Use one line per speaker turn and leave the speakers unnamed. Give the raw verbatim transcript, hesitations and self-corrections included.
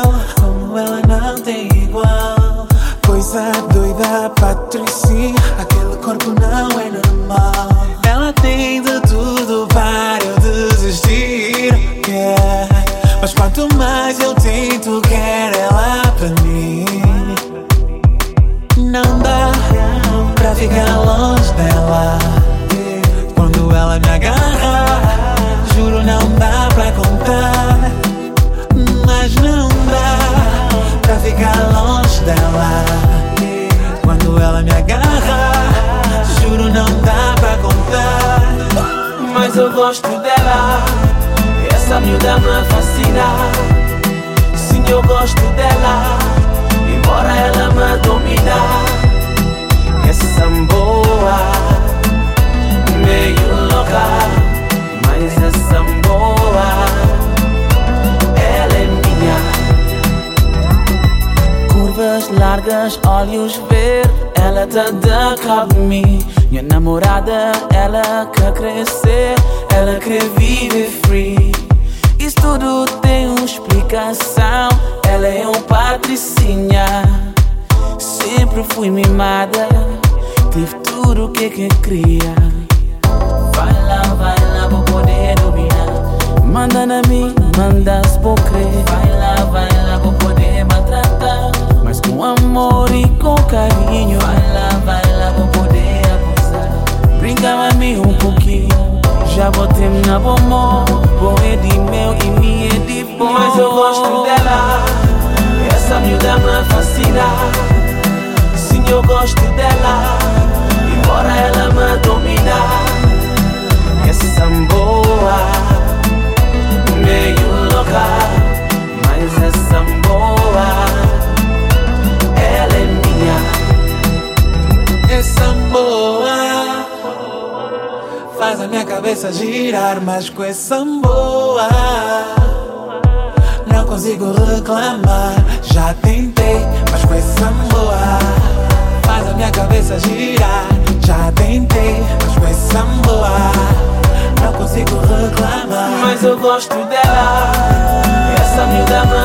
ela, como ela não tem igual. Coisa doida, Patricinha, aquele corpo não é normal. Ela tem de tudo para eu desistir, yeah. Mas quanto mais eu tento, quero ela pra mim. Não dá pra ficar longe dela. Quando ela me agarra, juro não dá pra contar. Mas não dá pra ficar longe dela. Quando ela me agarra, juro não dá pra contar.
Mas eu gosto dela, essa miúda me fascina. Sim, eu gosto dela, embora ela me domina. Essa boa, meio louca, mas essa boa, ela é minha. Curvas largas, olhos verdes, ela tá de cabo de mim. Minha namorada, ela quer crescer, ela quer viver free. Isso tudo tem uma explicação, ela é um patricinha. Sempre fui mimada, tive tudo o que que queria. Vai lá, vai lá, vou poder dominar. Manda na mim, manda-se por crer. Vai lá, vai lá, vou poder maltratar. Mas com amor e com carinho. Vai lá, vai lá, vou poder abusar. Brinca a mim um pouquinho, já botei na bomba. Bom é de meu e me é de bom. Mas eu gosto dela, essa miúda me fascina. Sim, eu gosto dela, embora ela me domina. Essa boa, meio louca, mas essa boa, ela é minha.
Essa boa faz a minha cabeça girar, mas com essa boa não consigo reclamar. Já tentei, mas com essa boa faz a minha cabeça girar. Já tentei, mas com essa boa não consigo reclamar.
Mas eu gosto dela, essa miúda me